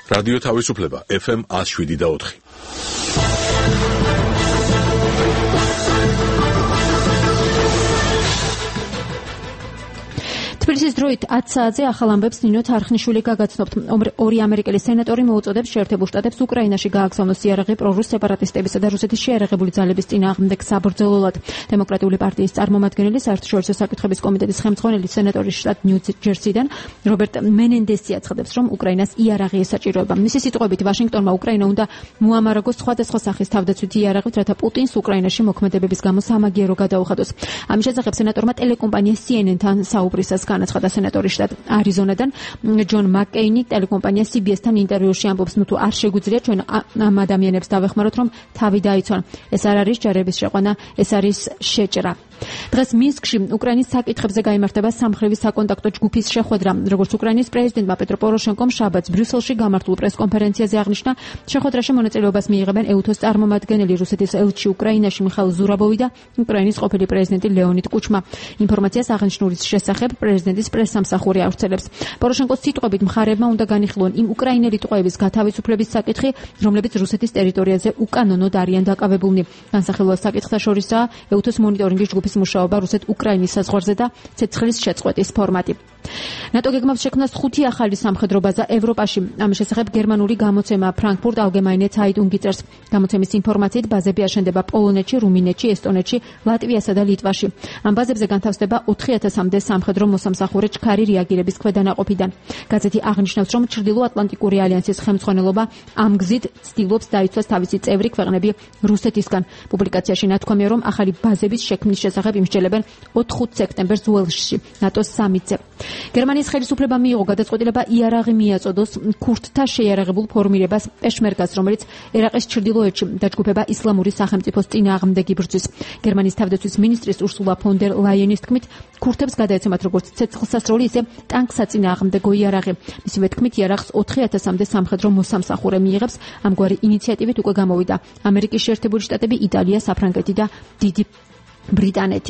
რადიო თავისუფლება FM 107.4. თბილისის დროით 10 საათზე ახალ ამბებს ნინო თარხნიშვილი გაგაცნობთ. ორი ამერიკელი სენატორი მოუწოდებს შეერთებულ შტატებს უკრაინაში გააგზავნოს იარაღი პრორუს სეპარატისტებისა და რუსეთის შეიარაღებული ძალების წინააღმდეგ საბრძოლველად. დემოკრატიული პარტიის წარმომადგენელი საერთაშორისო საკითხების კომიტეტის ხელმძღვანელი სენატორი შტატ ნიუ-ჯერსიდან რობერტ მენენდესი აცხადებს, რომ უკრაინას იარაღი ესაჭიროება. მისი სიტყვებით, ვაშინგტონმა უკრაინა უნდა მოამარაგოს სხვადასხვა სახის თავდაცვითი იარაღით, რათა პუტინს უკრაინაში მოქმედებების გამო სამაგიერო გადაუხადოს. ამის შესახებ სენატორმა ტელეკომპანია CNN-თან საუბრისას განაცხადა სენატორი შტატ არიზონადან ჯონ მაკკეინი ტელეკომპანია CBS-თან ინტერვიუში ამბობს, ნუ თუ არ შეგვიძლია ჩვენ ამ ადამიანებს დავეხმაროთ, რომ თავი დაიცვან. ეს არ არის ჯარების შეყვანა, ეს არის შეჭრა. დღეს მინსკში უკრაინის საკითხებზე გაიმართება სამხრივი საკონტაქტო ჯგუფის შეხვედრა. როგორც უკრაინის პრეზიდენტმა პეტრო პოროშენკომ შაბათს ბრიუსელში გამართულ პრესკონფერენციაზე აღნიშნა, შეხვედრაში მონაწილეობას მიიღებენ EUTOS წარმომადგენელი რუსეთის ელჩი უკრაინაში მიხაილ ზურაბოვი და უკრაინის ყოფილი პრეზიდენტი ლეონიდ კუჩმა. ინფორმაციას აღნიშნულის შესახებ პრეზიდენტის პრესსამსახური ავრცელებს. პოროშენკოს სიტყვებით მხარეებმა უნდა განიხილონ იმ უკრაინელი ტყვეების გათავისუფლების საკითხი, რომლებიც რუსეთის ტერიტორიაზე უკანონოდ არიან დაკავებულნი. განსახილველ საკითხთა შორისაა EUTOS მონიტორინგის ჯგუფის მუშაობა რუსეთ-უკრაინის საზღვარზე და ცეცხლის შეწყვეტის ფორმატი. ნატო გეგმავს შექმნას 5 ახალი სამხედრო ბაზა ევროპაში. ამის შესახებ გერმანული გამოცემა Frankfurt Allgemeine Zeitung წერს. გამოცემის ინფორმაციით ბაზები აშენდება პოლონეთში, რუმინეთში, ესტონეთში, ლატვიასა და ლიტვაში. ამ ბაზებზე განთავსდება 4000-მდე სამხედრო მოსამსახურე ჩქარი რეაგირების ქვედანაყოფიდან. გაზეთი აღნიშნავს, რომ ჩრდილო-ატლანტიკური ალიანსის ხელმძღვანელობა ამ გზით ცდილობს დაიცვას თავისი წევრი ქვეყნები რუსეთისგან. პუბლიკაციაში ნათქვამია, რომ ახალი ბაზების შექმნის შესახებ იმსჯელებენ 4 სექტემბერს უელსში, ნატოს სამიტზე. გერმანიის ხელისუფლებამ მიიღო გადაწყვეტილება იარაღი მიაწოდოს ქურთთა შეიარაღებულ ფორმირებას პეშმერგას, რომელიც ერაყის ჩრდილოეთში დაჯგუფება ისლამური სახელმწიფოს წინააღმდეგ იბრძვის. გერმანიის თავდაცვის მინისტრის ურსულა ფონ დერ ლაიენის თქმით, ქურთებს გადაეცემათ როგორც ცეცხლსასროლი, ისე ტანკსაწინააღმდეგო იარაღი. მისივე თქმით, იარაღს 4000-მდე სამხედრო მოსამსახურე მიიღებს. ამგვარი ინიციატივით უკვე გამოვიდა ამერიკის შეერთებული შტატები, იტალია, საფრანგეთი და დიდი ბრიტანეთი.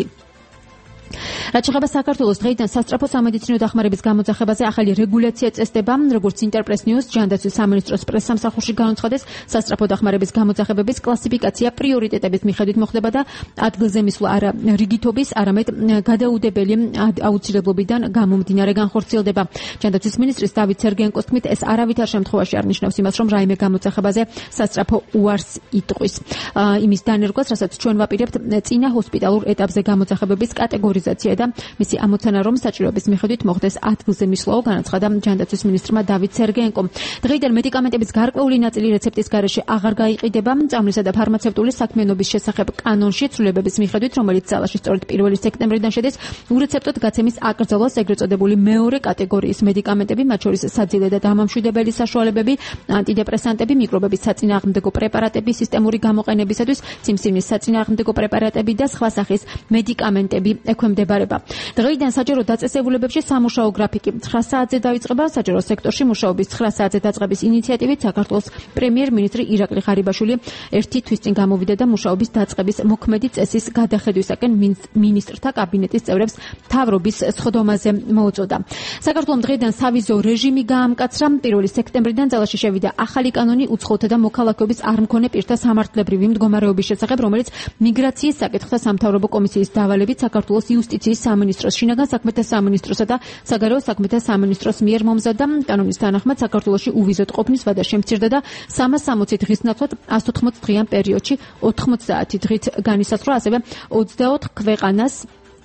რაც შეეხება საქართველოს, დღეიდან სასწრაფო სამედიცინო დახმარების გამოძახებაზე ახალი რეგულაცია წესდება, როგორც ინტერპრეს ნიუს ჯანდაცვის სამინისტროს პრესსამსახურში განაცხადეს, სასწრაფო დახმარების გამოძახებების კლასიფიკაცია პრიორიტეტების მიხედვით მოხდება და ადგილზე მისვლა არა რიგითობის, არამედ გადაუდებელი აუცილებლობიდან გამომდინარე განხორციელდება. ჯანდაცვის მინისტრის დავით სერგენკოს თქმით, ეს არავითარ შემთხვევაში არ ნიშნავს იმას, რომ რაიმე გამოძახებაზე სასწრაფო უარს იტყვის. იმის დანერგვას, რასაც ჩვენ ვაპირებთ, წინა ჰოსპიტალურ ეტაპზე გამოძახებების კატეგორიზაცია და მისი ამოცანა, რომ საჭიროების მიხედვით მოხდეს ადგილზე მისვლაო, განაცხადა ჯანდაცვის მინისტრმა დავით სერგენკომ. დღეიდან მედიკამენტების გარკვეული ნაწილი რეცეპტის გარეშე აღარ გაიყიდება. წამლისა და ფარმაცევტული საქმიანობის შესახებ კანონში ცვლილებების მიხედვით, რომელიც ძალაში სწორედ 1 სექტემბრიდან შედის, ურეცეპტოდ გაცემის აკრძალვას ეგრეთ წოდებული მეორე კატეგორიის მედიკამენტები, მათ შორის საძილე და დამამშვიდებელი საშუალებები, ანტიდეპრესანტები, მიკრობების საწინააღმდეგო პრეპარატები, სისტემური გამოყენებისათვის სიმსივნის საწინააღმდეგო პრეპარატები და სხვა სახის მედიკამენტები ექვემდებარება. დღეიდან საჯარო დაწესებულებებში სამუშაო გრაფიკი 9 საათზე დაიწყება. საჯარო სექტორში მუშაობის 9 საათზე დაწყების ინიციატივით საქართველოს პრემიერ-მინისტრი ირაკლი ღარიბაშვილი 1 თვის წინ გამოვიდა და მუშაობის დაწყების მოქმედი წესის გადახედვისაკენ მინისტრთა კაბინეტის წევრებს მთავრობის სხდომაზე მოუწოდა. საქართველოს დღეიდან სავიზო რეჟიმი გაამკაცრა. 1 სექტემბრიდან ძალაში შევიდა ახალი კანონი უცხოთა და მოქალაქეობის არ მქონე პირთა სამართლებრივი მდგომარეობის შესახებ, რომელიც მიგრაციის საკითხთა სამთავრობო კომისიის დავალებით საქართველოს იუსტიციის სამინისტროს, შინაგან საქმეთა სამინისტროსა და საგარეო საქმეთა სამინისტროს მიერ მომზადდა. კანონის თანახმად საქართველოში უვიზოდ ყოფნის ვადა შემცირდა და 360 დღის ნაცვლად 180 დღიან პერიოდში 90 დღით განისაზღვრა, ასევე 24 ქვეყანას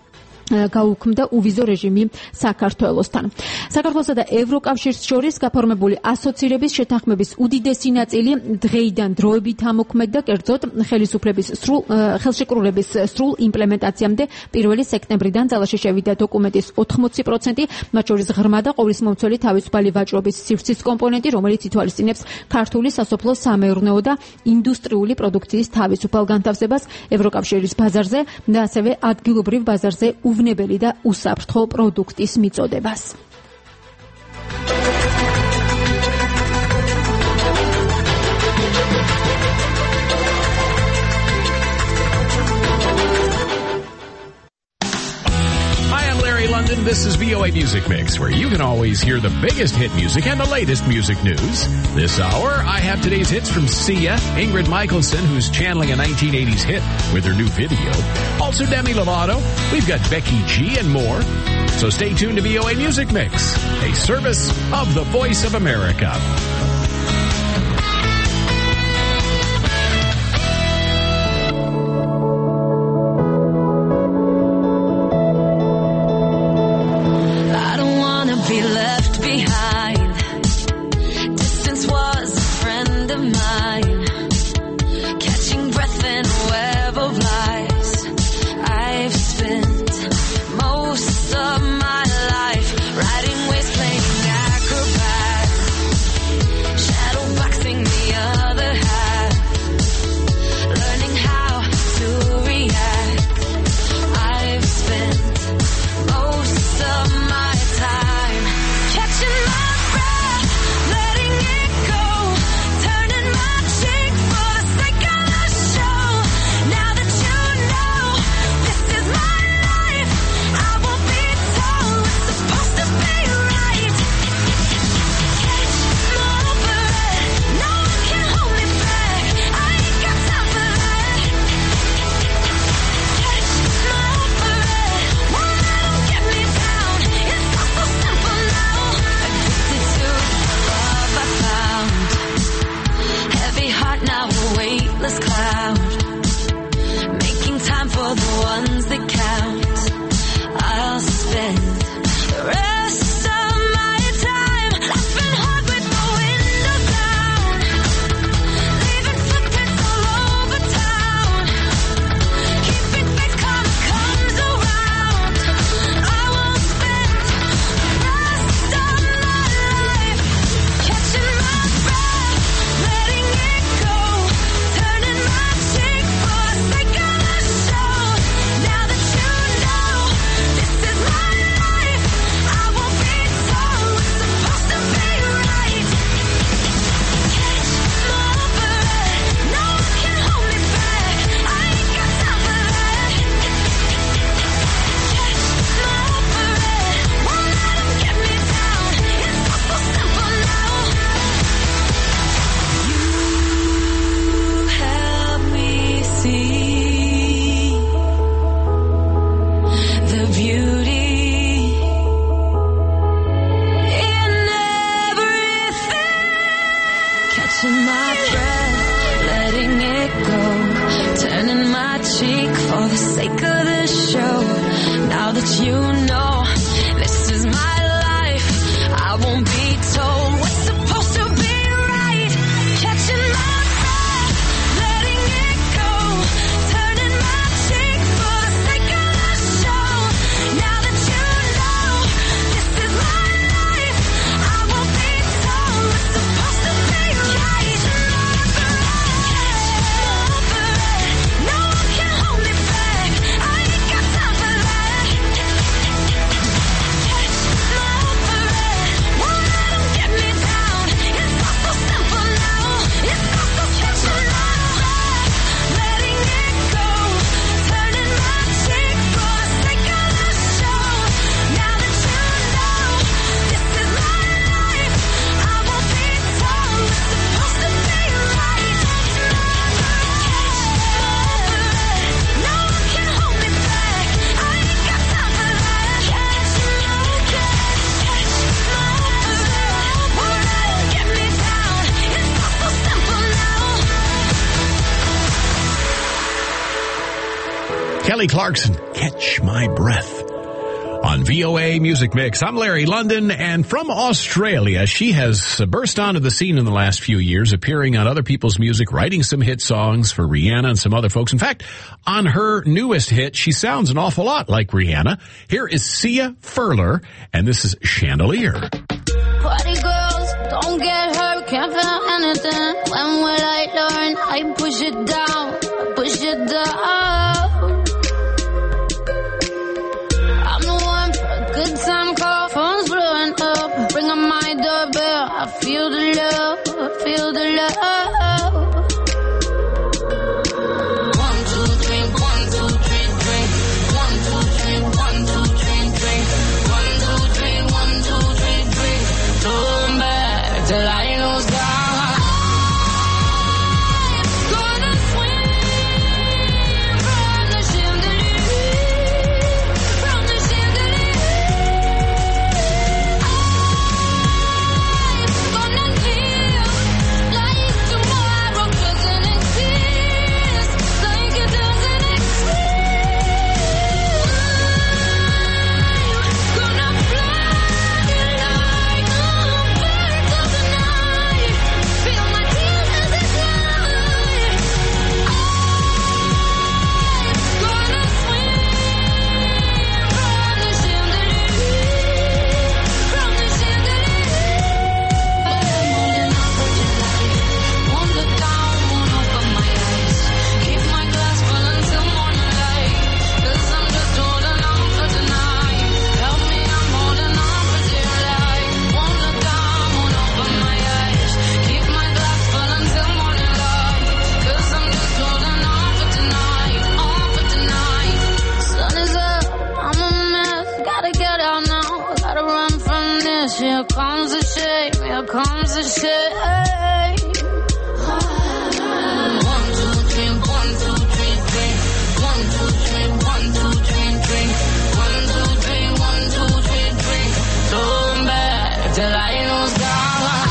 გაუქმდა უვიზო რეჟიმი საქართველოსთან. საქართველოსა და ევროკავშირს შორის გაფორმებული ასოცირების შეთანხმების უდიდესი ნაწილი დღეიდან დროებით ამოქმედდა, კერძოდ ხელშეკრულების სრულ იმპლემენტაციამდე 1 სექტემბრიდან ძალაში შევიდა დოკუმენტის 80%, მათ შორის ღრმა და ყოვლისმომცველი თავისუფალი ვაჭრობის სივრცის კომპონენტი, რომელიც ითვალისწინებს ქართული სასოფლო სამეურნეო და ინდუსტრიული პროდუქციის თავისუფალ განთავსებას ევროკავშირის ბაზარზე და ასევე ადგილობრივ ბაზარზე უვნებელი და უსაფრთხო პროდუქტის მიწოდებას. London. This is VOA Music Mix, where you can always hear the biggest hit music and the latest music news. This hour, I have today's hits from Sia, Ingrid Michaelson, who's channeling a 1980s hit with her new video. Also Demi Lovato. We've got Becky G and more. So stay tuned to VOA Music Mix, a service of the Voice of America. Kelly Clarkson, Catch My Breath. On VOA Music Mix, I'm Larry London, and from Australia, she has burst onto the scene in the last few years, appearing on other people's music, writing some hit songs for Rihanna and some other folks. In fact, on her newest hit, she sounds an awful lot like Rihanna. Here is Sia Furler, and this is Chandelier. Party girls, don't get hurt, can't feel anything. When will I learn? I push it down, push it down. I'm the one for a good time call, phone's blowing up. Ring on my doorbell, I feel the love, I feel the love. 1, 2, 3, 1, 2, 3, drink. 1, 2, 3, 1, 2, 3, drink. Here comes the shame, here comes the shame. 1, 2, 3, 1, 2, 3, 3. 1, 2, 3, 1, 2, 3, 3. 1, 2, 3, 1, 2, 3, 3. Turn back till I know God.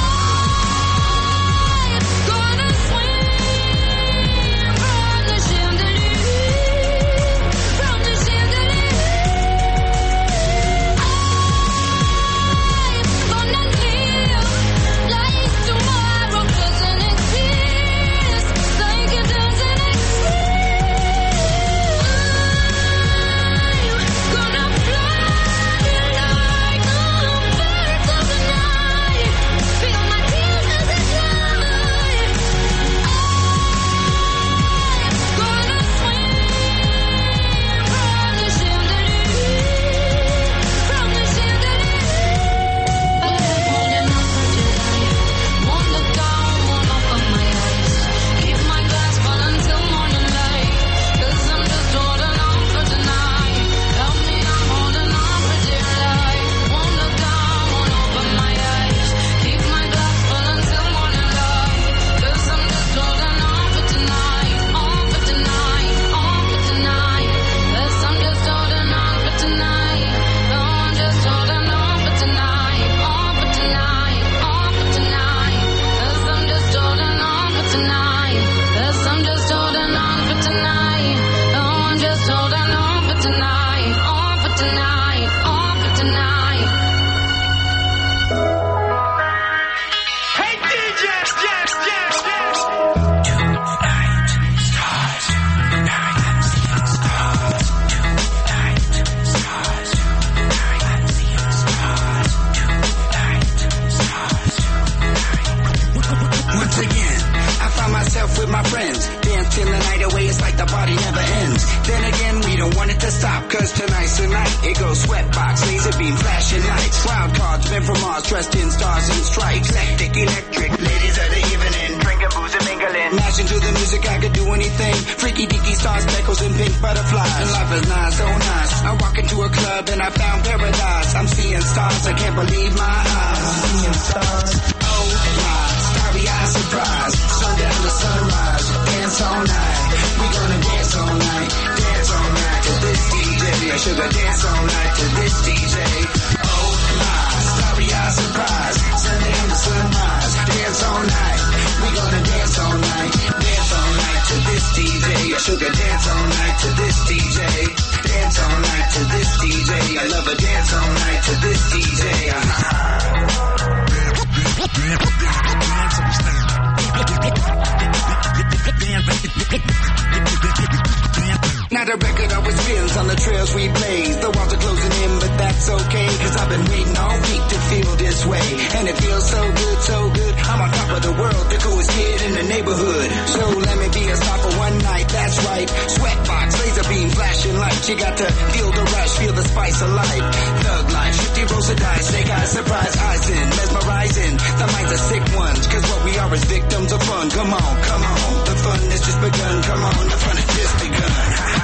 Now the record always spins on the trails we blaze. The walls are closing in, but that's okay, cause I've been waiting all week to feel this way. And it feels so good, so good. I'm on top of the world, the coolest kid in the neighborhood. So let me be a star for one night, that's right. Sweatbox, laser beam, flashing lights. You got to feel the rush, feel the spice of life. Thug life, 50 rolls of dice, snake eyes, surprise eyes in, mesmerizing. The minds are sick ones, cause what we are is victims of fun. Come on, come on, the fun has just begun. Come on, the fun has just begun.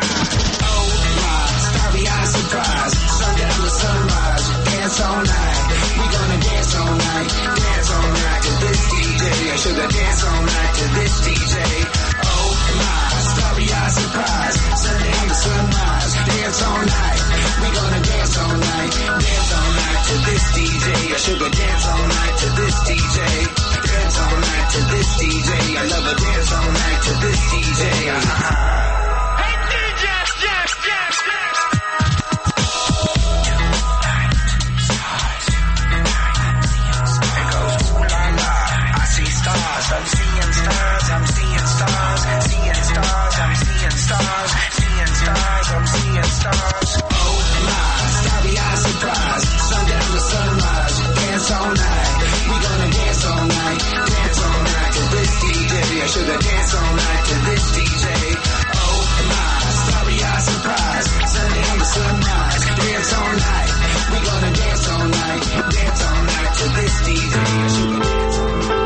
Oh my, starry-eyed surprise, sundown to sunrise, dance all night. We gonna dance all night to this DJ. I sugar dance all night to this DJ. Oh my, starry-eyed surprise, sundown to sunrise, dance all night. We gonna dance all night to this DJ. I sugar dance all night to this DJ. Dance all night to this DJ. I love a dance all night to this DJ. Hey DJ, yes. It goes ooh la la. I see stars. I'm seeing stars. I'm seeing stars. Seeing stars. I'm seeing stars. Seeing stars. I'm seeing stars. Oh my, starry-eyed surprise. Sundown to sunrise. Dance all night. We gonna dance all night. Dance all night to this DJ. I shoulda dance all night to this DJ. Oh my, starry-eyed surprise. Sundown to sunrise. Dance all night. We gonna dance all night. Dance all night to this DJ. I shoulda dance all night.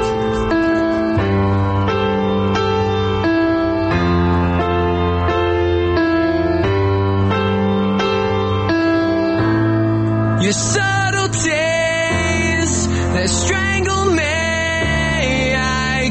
Your subtleties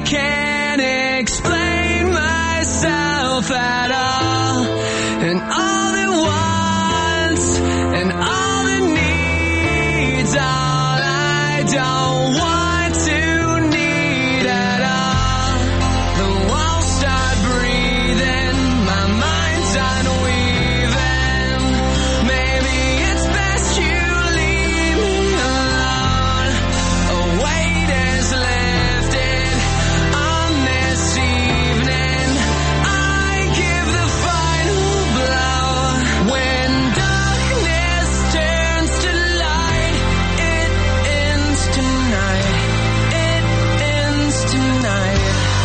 can't explain myself at all. And all the wants and all the needs, all I don't want to need at all. The walls start breathing, my mind's unweaving. Maybe it's best you leave me alone. A weight is lifted on this evening. I give the final blow. When darkness turns to light, it ends tonight. It ends tonight.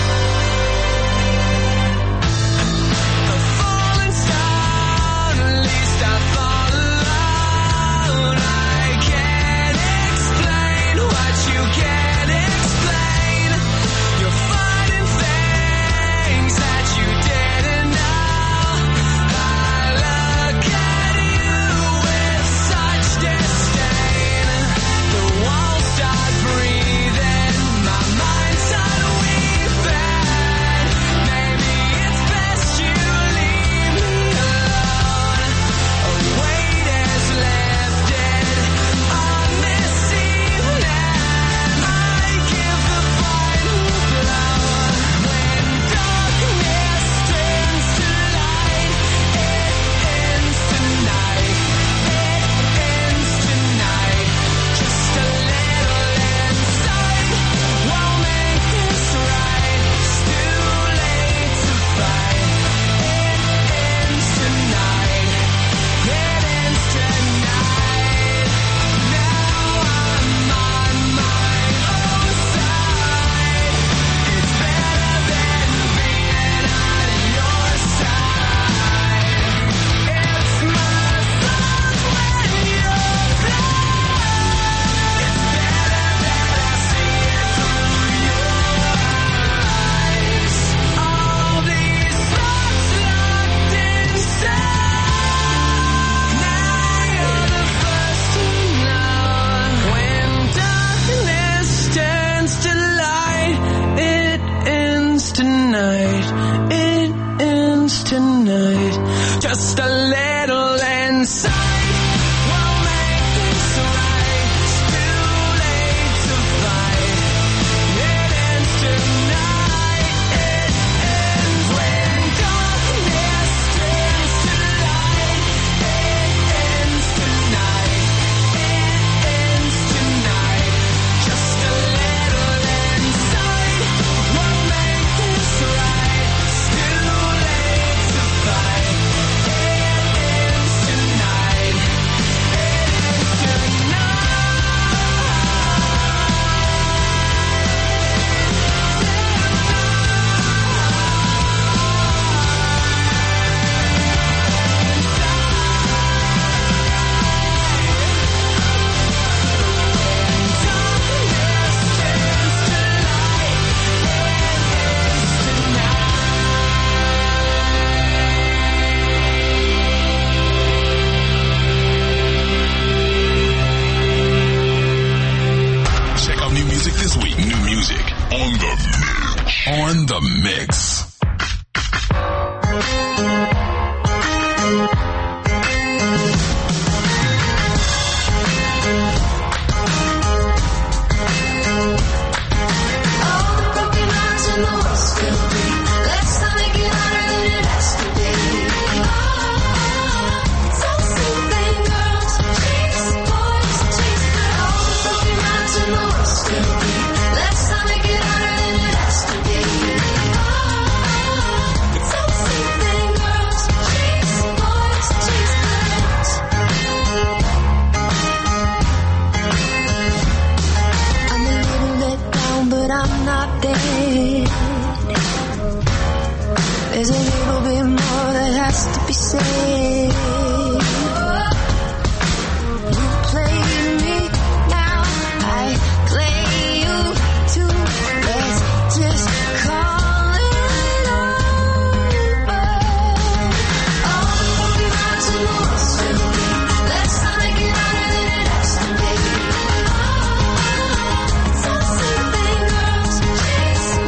A falling stone, at least I fall alone. I can't explain what you can't explain. You're fighting things that you didn't know. I look at you with such disdain. The walls start breathing, my mind's unweaving. Maybe it's best you leave me alone. A weight is lifted on this evening. I give the final blow. When darkness turns to light, it ends tonight. It ends tonight. Just a little insight won't make this right. It's too late to fight. It ends tonight. It ends tonight. Now I'm on my own side. It's better than being on your side. It's my fault when you're blind. It's better that I see it through your eyes. All these thoughts locked inside. Now you're the first to know. When darkness turns to light, it ends tonight. It ends tonight. Just a little insight won't make this right. It's too late to fight. It ends tonight. It ends when darkness turns to light. It ends tonight. It ends tonight. Just a little insight won't make this right. It's too late to fight. It ends tonight. It ends Check out new music this week. New music on the mix. On the mix. All the broken hearts in the world still bleed. Let's not make it harder than it has to be. So soothing girls, chase boys, chase girls. All the broken hearts in the world still bleed. Let's not make it harder than it has to be. So soothing girls, chase boys, chase girls. I'm a little let down, but I'm not dead. There's a little bit more that has to be said. You played me, now I play you too. Let's just call it over. All the broken hearts in the world still bleed. Let's not make it harder than it has to be. So soothing girls, chase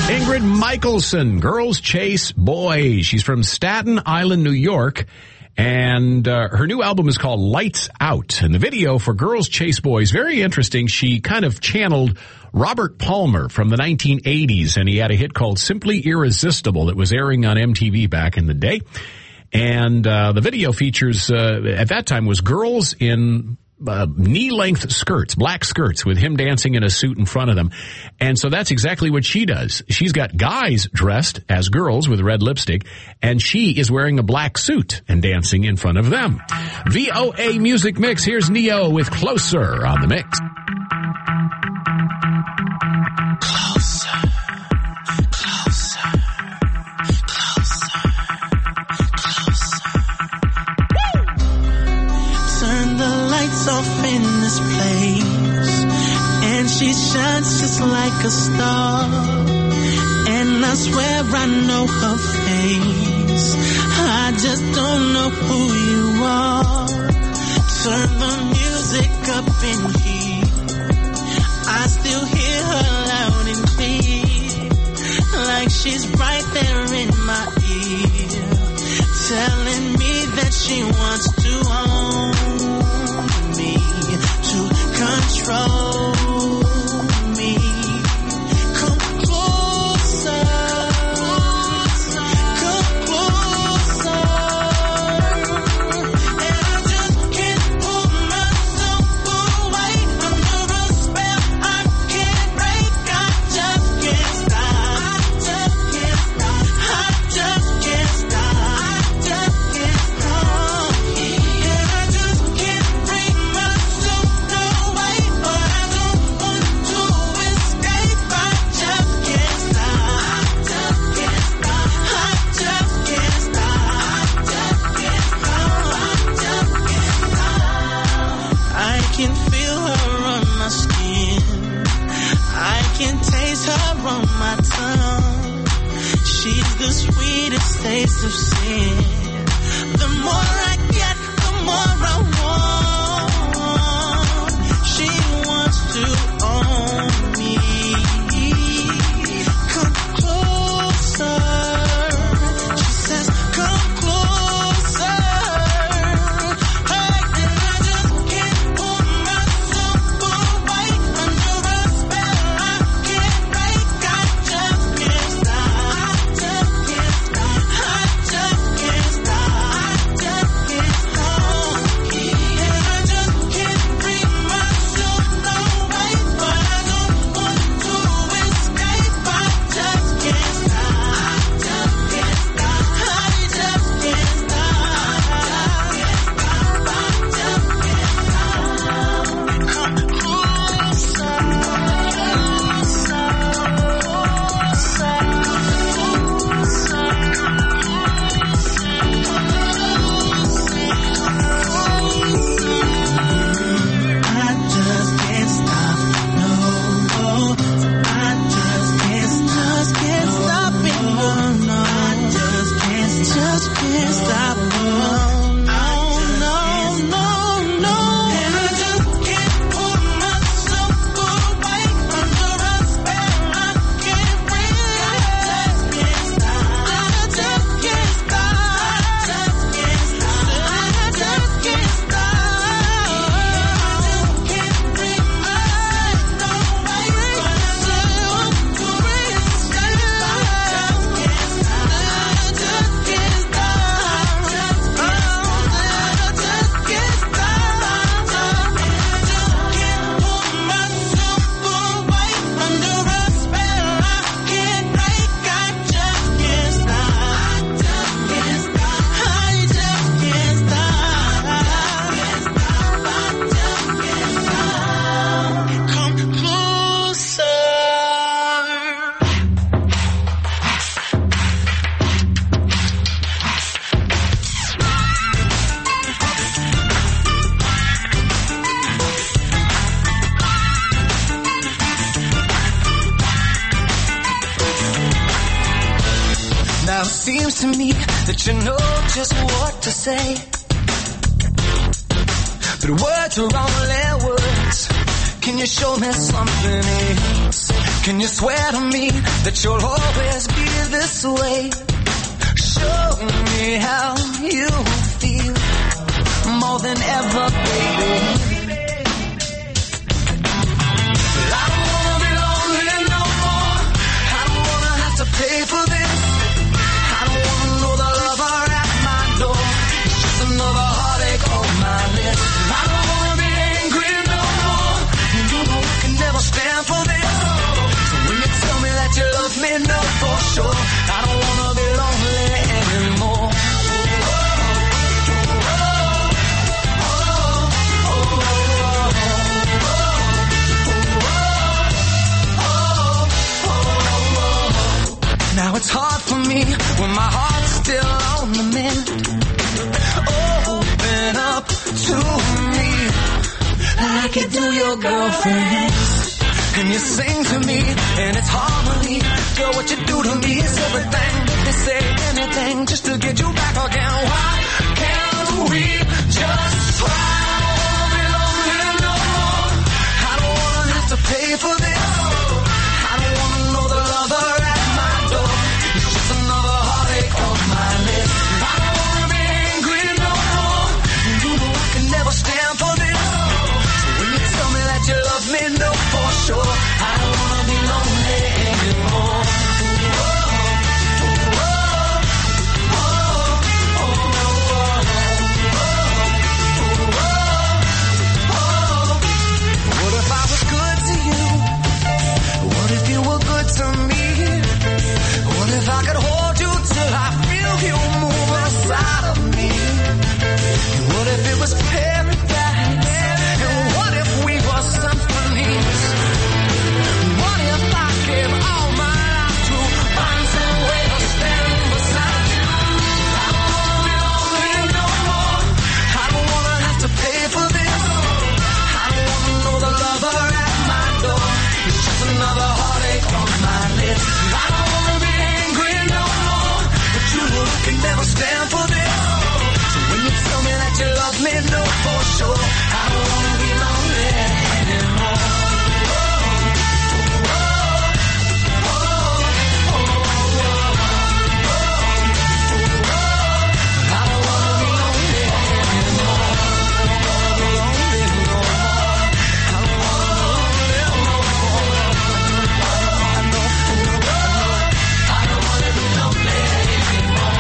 Ingrid Michaelson, Girls Chase Boys. She's from Staten Island, New York. And her new album is called Lights Out. And the video for Girls Chase Boys, very interesting. She kind of channeled Robert Palmer from the 1980s, and he had a hit called Simply Irresistible that was airing on MTV back in the day. And the video features, at that time, was girls in knee-length skirts, black skirts, with him dancing in a suit in front of them. And so that's exactly what she does. She's got guys dressed as girls with red lipstick, and she is wearing a black suit and dancing in front of them. VOA Music Mix. Here's Neo with Closer on the mix. Off in this place, and she shines just like a star, and I swear I know her face. I just don't know who you are. Turn the music up in here, I still hear her loud and clear, like she's right there in my ear, telling me that she wants to own me, to control me. Come closer, come closer, and I just can't pull myself away under a spell I can't break. I just can't stop, I just can't stop, I just can't stop, I just can't stop, and I just can't bring myself away, but I don't want to escape. I just can't stop, I just can't stop, I just can't stop, I just can't stop. I can feel her on my skin, I can taste her on my tongue. She's the sweetest taste of sin. The more I get, the more I want. She wants to own me. Come closer. She says, come closer. Hey, and I just can't pull myself away under a spell I can't break. I just can't stop, I just can't stop, I just can't stop, I just can't stop, and I just can't bring myself away, but I don't want to escape. I just can't stop, I just can't stop, I just can't stop, come closer, I just can't stop, no, I just can't stop it, no, I just can't stop, no, and I just can't pull myself away under a spell I can't break. I just can't stop, I just can't stop, I just can't stop, I just can't stop, I just can't bring myself away, but I want to escape. I just can't stop, I just can't stop, I just can't pull myself away under a spell I can't break. I just can't stop, I just can't stop, I just can't stop, I just can't stop. Come closer. Now it seems to me that you know just what to say, but words are only words. Can you show me something else? Can you swear to me that you'll always be this way? Show me how you feel more than ever, baby. I don't wanna be lonely no more. I don't wanna have to pay for this. I don't wanna know the lover at my door. It's just another heartache on my list. I don't wanna be angry no more. You know I can never stand for this. So when you tell me that you love me, know for sure I don't wanna be lonely anymore. Now it's hard for me when my heart's still on the mend. Open up to me like you do your girlfriends. And you sing to me and it's harmony. Girl, what you do to me is everything. Let me say anything just to get you back again. Why can't we just try? I don't wanna be lonely no more. I don't wanna have to pay for this. I don't wanna know the lover at my door. It's just another heartache on my list. I don't wanna be angry no more. You know I can never stand for this. So when you tell me that you love me, know for sure I don't wanna be lonely anymore. What if I was good to you? What if you were good to me? What if I could hold you till I feel you move inside of me? What if it was paradise? And what if we were symphonies? What if I gave all my life to find some way to stand beside you? I don't wanna be lonely no more. I don't wanna have to pay for this. I don't wanna know the lover at my door. It's just another heartache on my list. I don't wanna be angry no more. But you know I can never stand for this. So when you tell me that you love me, know for sure I don't wanna be lonely anymore. I don't wanna be lonely anymore. I don't wanna be lonely anymore.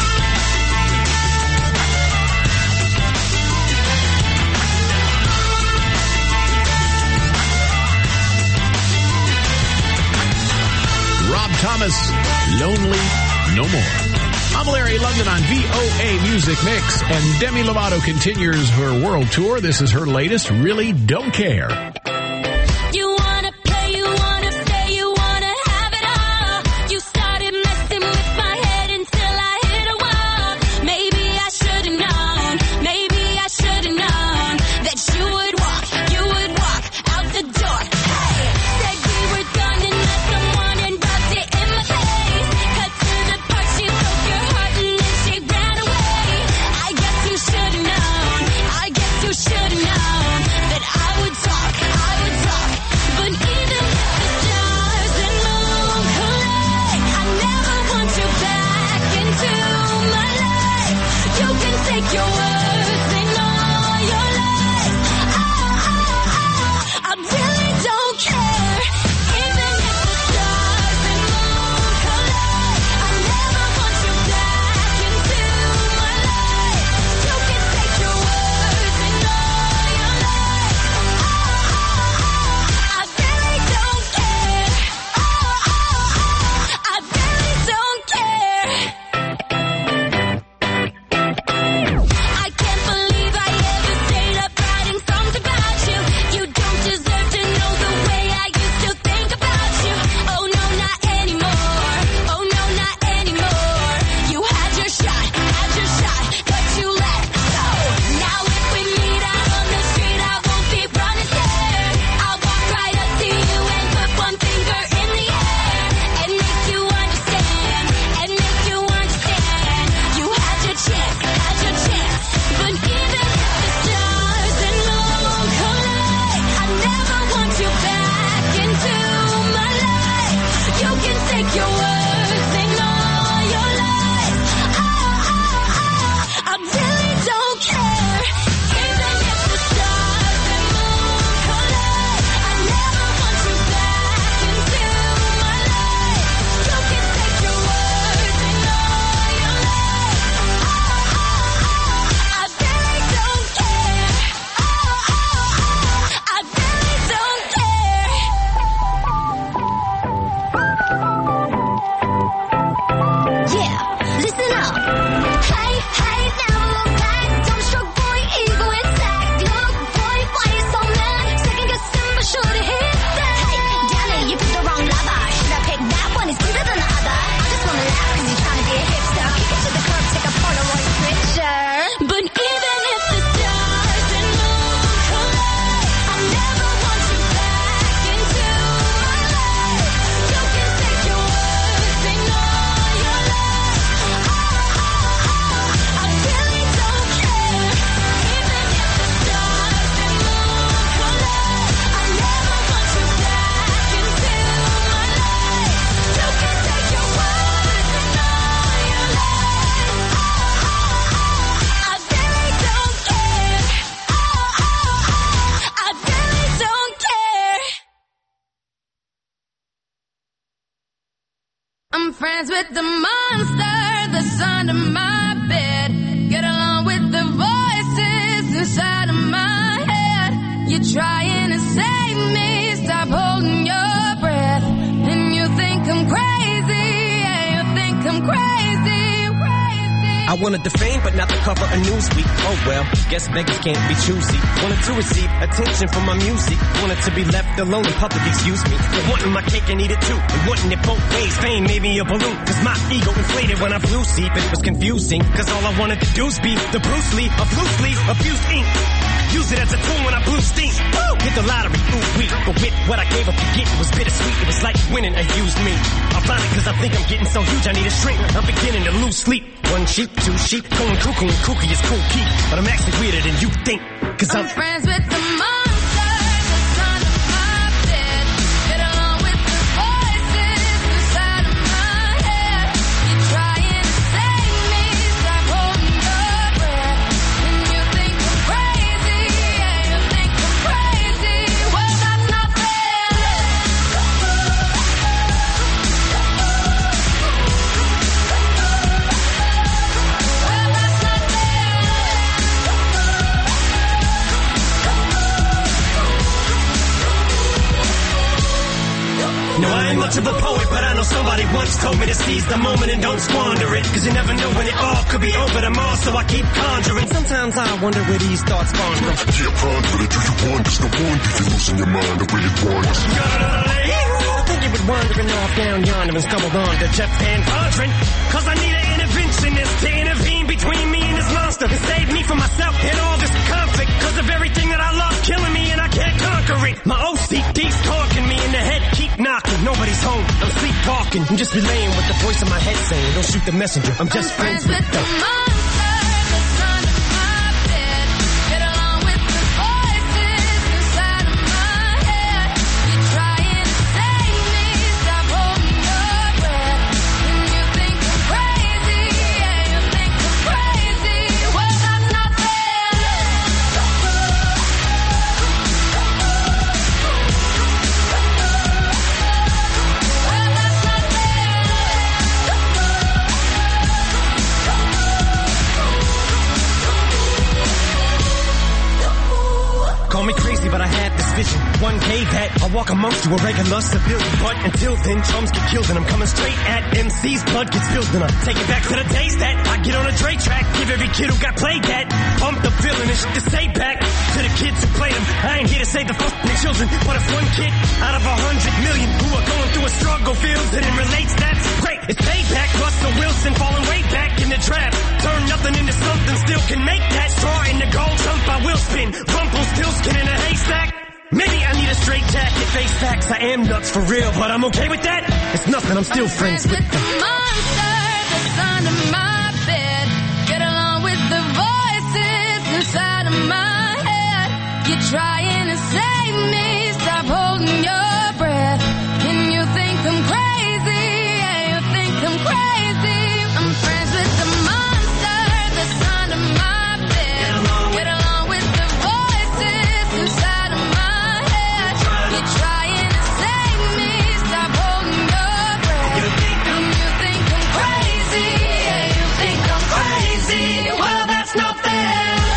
Rob Thomas, Lonely No More. I'm Larry London on VOA Music Mix, and Demi Lovato continues her world tour. This is her latest, Really Don't Care. You wanna play, you wanna stay, you wanna have it all. You started messing with my head until I hit a wall. Maybe I should've known, maybe I should've known that you would walk out the door. Hey, said we were done and let someone and rubbed it in my face. Cut to the part, she broke your heart and then she ran away. I guess you should've known, I guess you should've known that I would talk. I'm friends with the monster that's under my bed. Get along with the voices inside of my head. You're trying to save me, stop holding your breath. And you think I'm crazy, yeah, you think I'm crazy. I wanted the fame, but not the cover of Newsweek. Oh well, guess beggars can't be choosy. Wanted to receive attention from my music. Wanted to be left alone in public, excuse me. But wanting my cake and eat it too. And wanting it both ways. Fame made me a balloon. Cause my ego inflated when I flew see. But it was confusing. Cause all I wanted to do was be the Bruce Lee of loosely abused ink. Use it as a tool when I blew steam. Woo! Hit the lottery, ooh wee. But with what I gave up to get, it was bittersweet. It was like winning a used me. Ironic cause I think I'm getting so huge I need a shrink. I'm beginning to lose sleep. One sheep, two sheep, going cuckoo and kooky is cool key. But I'm actually weirder than you think. Cause I'm friends with the monster that's under my bed. Get along with the voices inside of my head. You're trying to save me, stop holding your breath. And you think I'm crazy, yeah, you think I'm crazy. Well, that's not fair. Well, that's not No, I ain't much of a poet, but I know somebody once told me to seize the moment and don't squander it. Cause you never know when it all could be over tomorrow, so I keep conjuring. Sometimes I wonder where these thoughts spawn from. Yeah, ponder it. Do you wonder? No wonder you're losing your mind the way it wanders. I think you been wandering off down yonder and stumbled on to Jeff Van Vondren. Cause I need an interventionist to intervene between me and this monster and save me from myself and all this conflict. Cause of everything that I love killing me and I can't conquer it. My OCD's talking me in the head, keep knocking. Nobody's home, I'm sleepwalking. I'm just relaying what the voice in my head saying. Don't shoot the messenger, I'm just friends with the monster that's under my bed. Get along with the voices inside of my head. You're trying to save me, stop holding your breath. And you think I'm crazy, yeah, you think I'm crazy. Well, that's not fair. Well, that's not Call me crazy, but I had this vision. One day that I'll walk amongst you a regular civilian. But until then, chums get killed and I'm coming straight at MC's. Blood gets spilled and I take it back to the days that I get on a Dre track. Give every kid who got played that. Pump the feeling and shit to say back to the kids who played them. I ain't here to save the fucking children, but if one kid out of 100 million who are going through a struggle feels it and relates, that's great. It's payback. Russell Wilson falling way back in the draft. Turn nothing into something, still can make that. Straw in the gold jump, I will spin. Rumpelstiltskin in a haystack. Maybe I need a straight jacket, face facts. I am nuts for real, but I'm okay with that. It's nothing, I'm still friends with the monster that's under my bed. Get along with the voices inside of my head. You're trying to save me, stop holding your breath. And you think I'm crazy, yeah, you think I'm crazy. I'm friends with the monster that's under my bed. Get along with the voices inside of my head. You're trying to save me, stop holding your breath. And you think I'm crazy, yeah, you think I'm crazy. Well, that's not fair.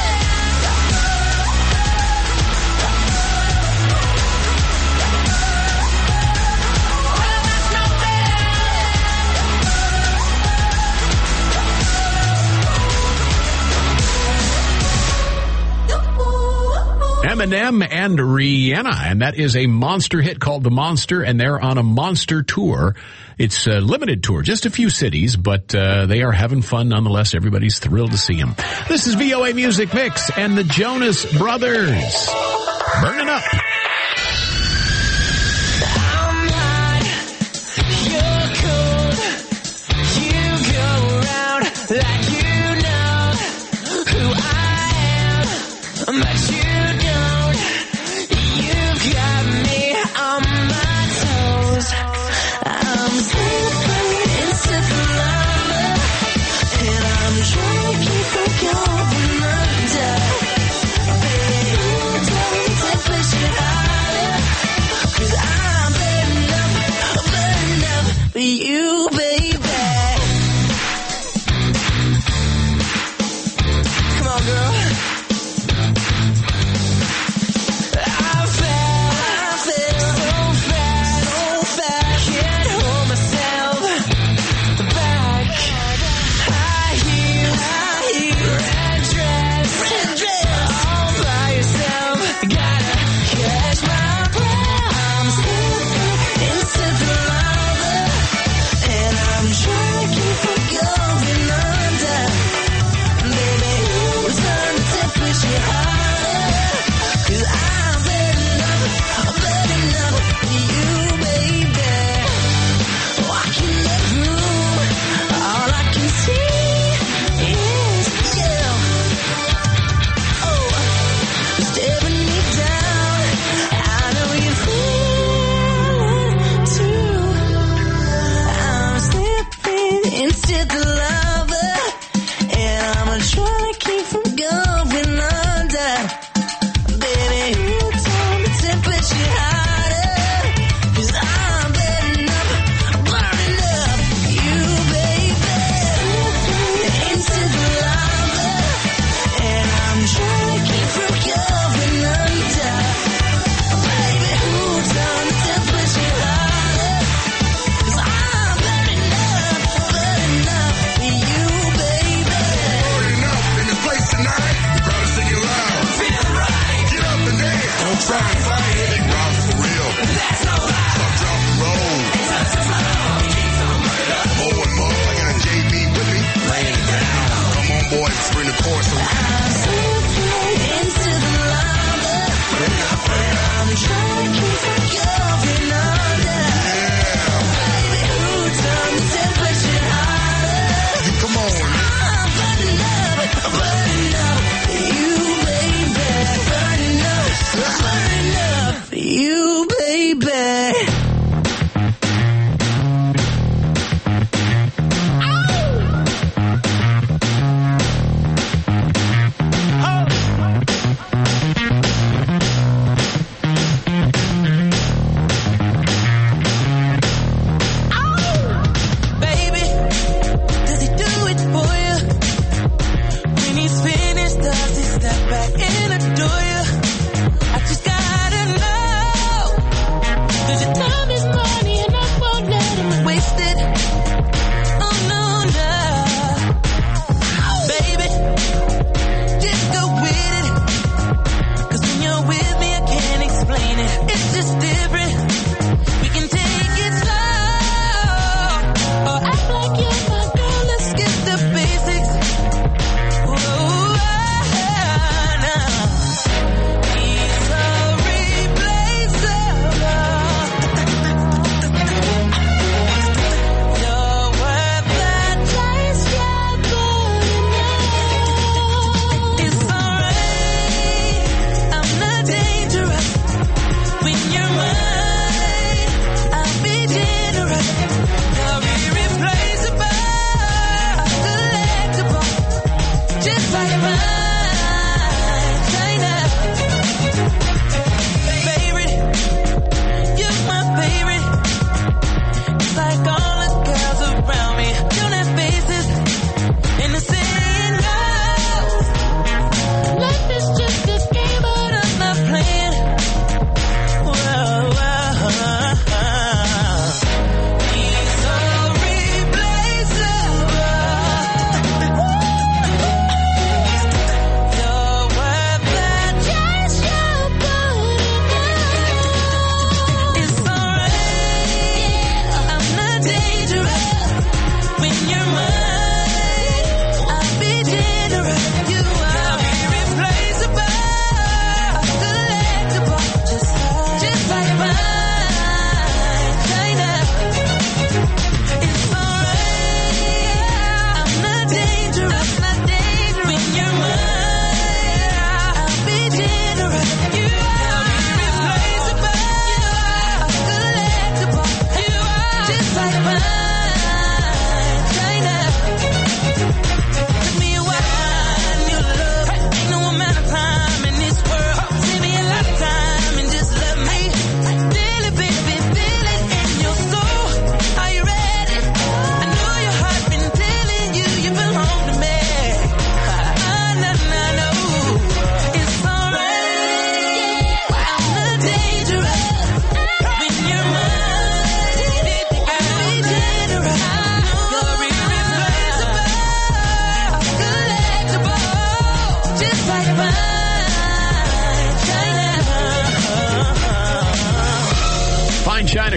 Eminem and Rihanna, and that is a monster hit called The Monster, and they're on a monster tour. It's a limited tour, just a few cities, but they are having fun nonetheless. Everybody's thrilled to see them. This is VOA Music Mix and the Jonas Brothers. Burning up. I'm hot, you're cold, you go around like you know who I am, but you don't. You've got me on my toes. I'm slipping into the lava, and I'm trying to keep from going under. Baby, you don't take the shit out.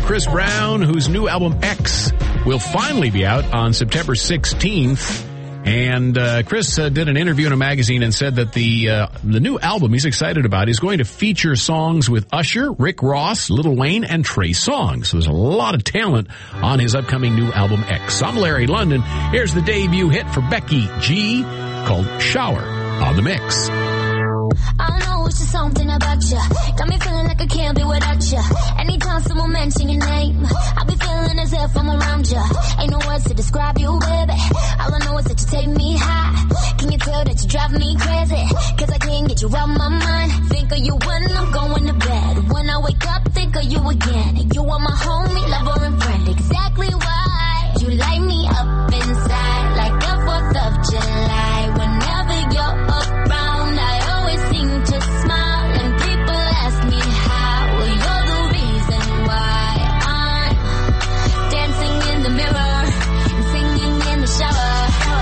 Chris Brown, whose new album X will finally be out on September 16th. And Chris did an interview in a magazine and said that the new album he's excited about is going to feature songs with Usher, Rick Ross, Lil Wayne, and Trey Songz. So there's a lot of talent on his upcoming new album X. I'm Larry London. Here's the debut hit for Becky G called Shower on the Mix. I know it's just something about you. Got me feeling like I can't be without you. Anytime someone mention your name, I be feeling as if I'm around you. Ain't no words to describe you, baby. All I know is that you take me high. Can you tell that you drive me crazy? Cause I can't get you out my mind. Think of you when I'm going to bed. When I wake up, think of you again. You are my homie, lover, and friend. Exactly why you light me up inside like the 4th of July. Whenever you're around, I always seem to smile, and people ask me how. Well, you're the reason why I'm dancing in the mirror and singing in the shower.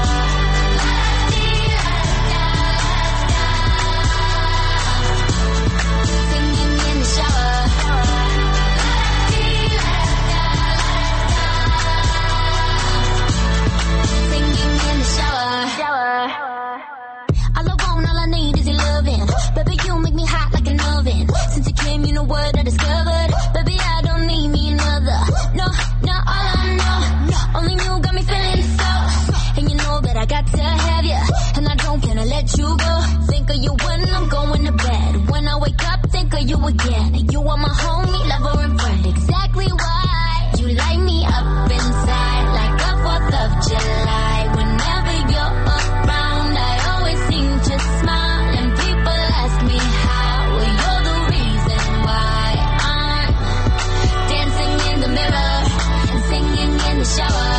Singing in the shower. Singing in the shower. All I want, all I need is your loving. Baby, you make me hot like an oven. Since you came, you know what I discovered. Baby, I don't need me another. No, all I know. Only you got me feeling so. And you know that I got to have you. And I don't plan to let you go. Think of you when I'm going to bed. When I wake up, think of you again. You are my homie, lover, and friend. Exactly why you light me up inside like the 4th of July. Whenever you're around, I always seem to smile, and people ask me how. Well, you're the reason why I'm dancing in the mirror and singing in the shower.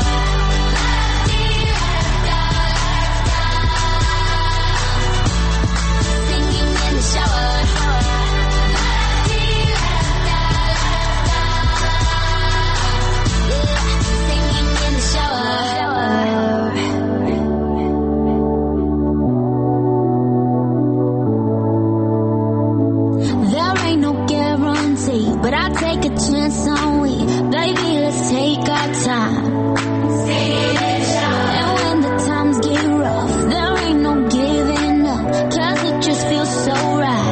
Singing in the shower. Singing in the shower. There ain't no guarantee, but I take a chance on we. Baby, let's take our time. And when the times get rough, there ain't no giving up, cause it just feels so right.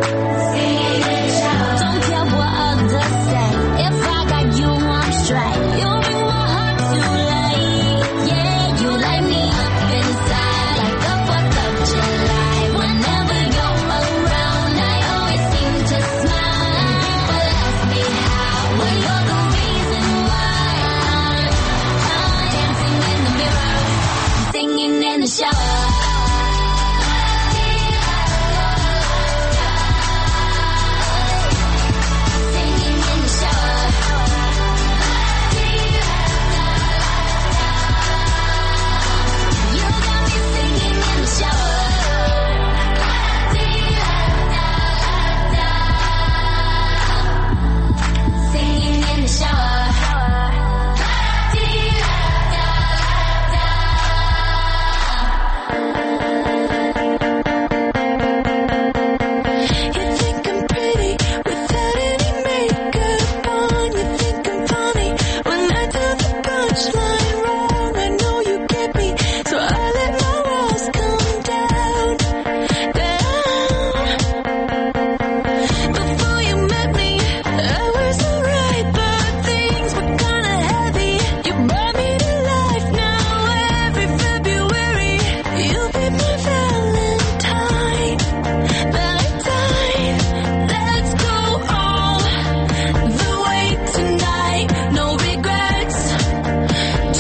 Don't care what others say, if I got you, I'm straight. You make my heart to light. Yeah, you light me up inside like the 4th of July. Whenever you're around, I always seem to smile, and people ask me how. Well, you're the reason why I'm dancing in the mirror, singing in the shower. Singing in the shower. You got me singing in the shower. Singing in the shower. You think I'm pretty without any makeup on. You think I'm funny when I do the punchline wrong. I know you get me, so I let my walls come down. Before you met me, I was alright, but things were kinda heavy. You brought me to life now. Every February, you'll be my Valentine. Let's go all the way tonight. No regrets.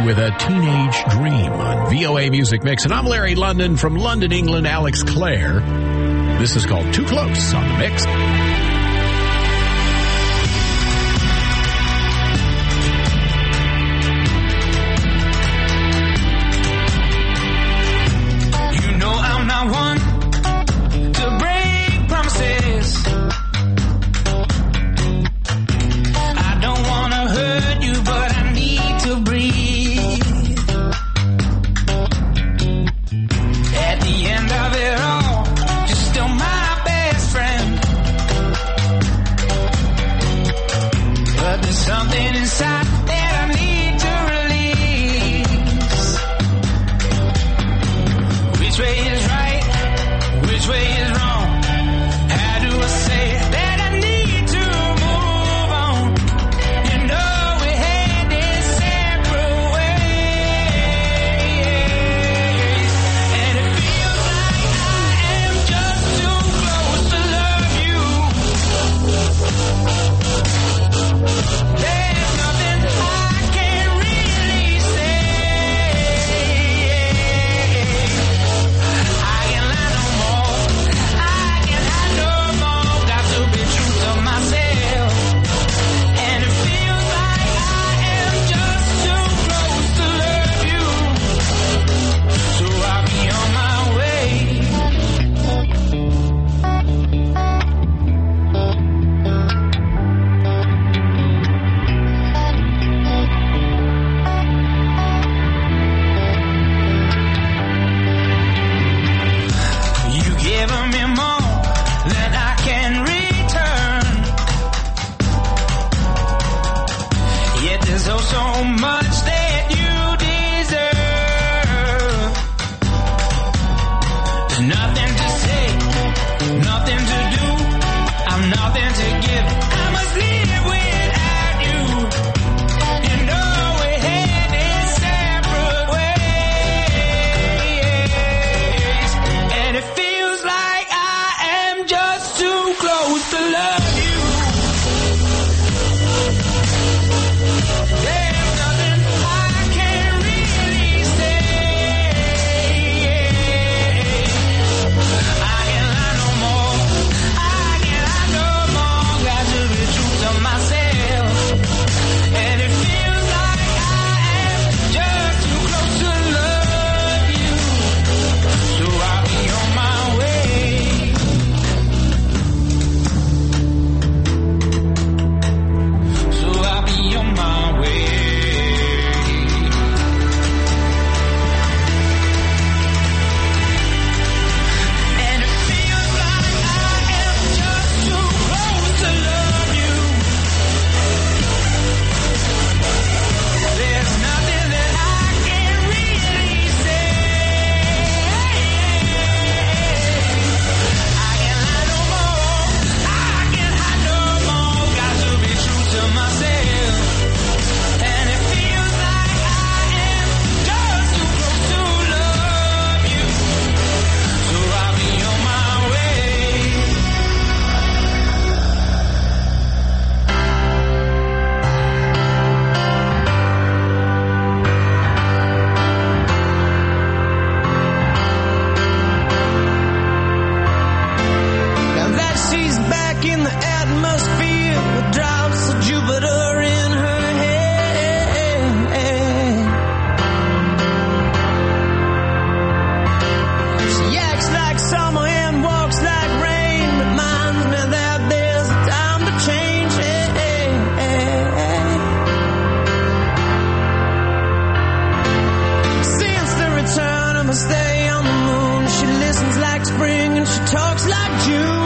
with A Teenage Dream on VOA Music Mix. And I'm Larry London from London, England, Alex Clare. This is called Too Close on the Mix. One to break promises. I don't want to hurt you, but I need to breathe. At the end of it all, you're still my best friend. But there's something inside that I need to release. Which way is right? Which way is wrong? How do I say that I need to move on? You know we headed separate ways, and it feels like I am just too close to love you. There's nothing I can really say. I can lie no more. I can hide no more. Got to be true to myself. And it feels like I am just too close to love you. So I'll be on my way. You given me more than I can return. Yet there's oh so much that you deserve. There's nothing to say, nothing to do. I'm nothing to give. I must live without you. You know we're headed separate ways, and it feels like I am just too close to love you. There's nothing I can really say. I can lie no more. I can lie no more. Got to be true to myself. And it feels like I am just too close to love you. So I'll be on my way. So I'll be on my way. And it feels like I am just too close to love you. There's nothing that I can really say. I can lie no more. I can hide no more. Got to be true to myself. And it feels like I am just too close to love you. So I'll be on my way. Now that she's back in the atmosphere with drops of Jupiter in her head. She acts like summer and walks like rain. Reminds me that there's a time to change. Since the return of my stay on the moon, she listens like spring and she talks like June.